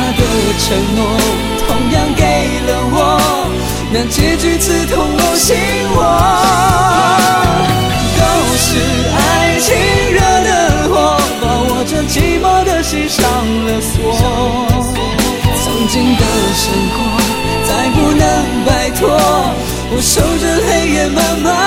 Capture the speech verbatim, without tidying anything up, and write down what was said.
的承诺，同样给了我，那结局刺痛我心窝。都是爱情惹的祸，把我这寂寞的心上了锁。曾经的生活再不能摆脱，我守着黑夜慢慢